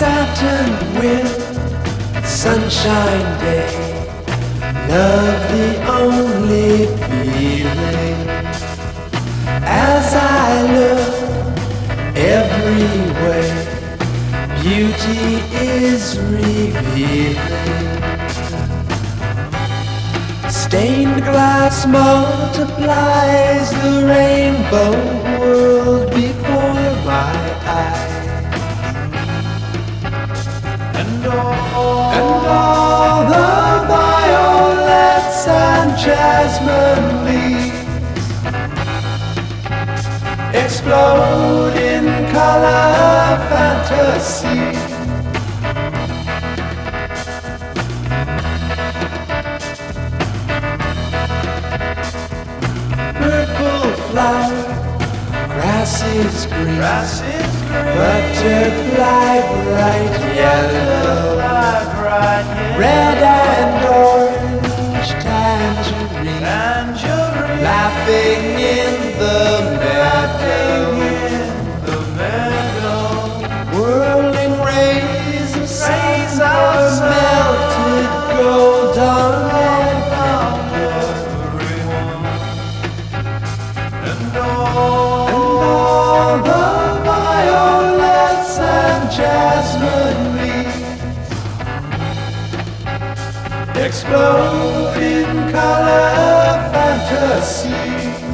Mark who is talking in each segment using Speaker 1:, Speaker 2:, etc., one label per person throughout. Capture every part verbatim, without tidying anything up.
Speaker 1: satin wind, sunshine day, love the only feeling. As I look everywhere, beauty is revealing. Stained glass multiplies the rainbow world before my eyes. And all, and all the violets and jasmine leaves explode in color fantasy. Purple flower, grass is green, grass is green. Butterfly bright yellow, bright yellow. Red and orange tangerine, tangerine. Laughing in the meadow, the meadow. Whirling rays of rays of melted gold on And all, and all the violets and jasmine leaves explode in color fantasy.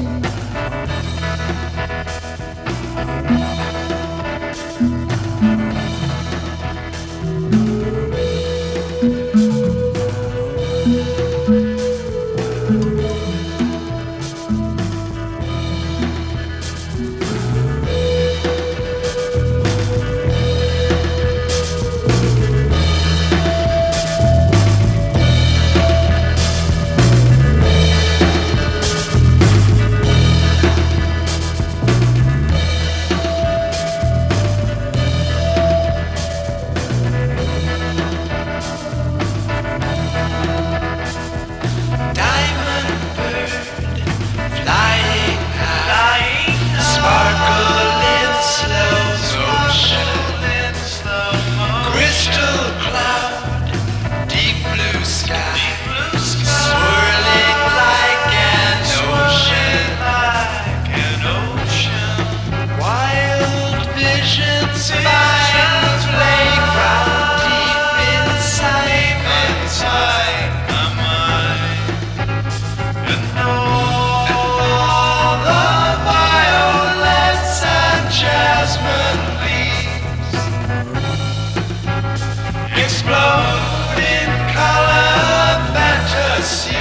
Speaker 1: Explode in color fantasy.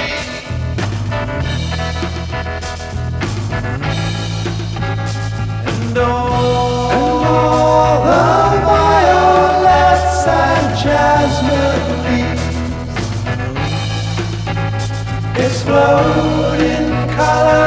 Speaker 1: And all, and all the violets and jasmine leaves explode in color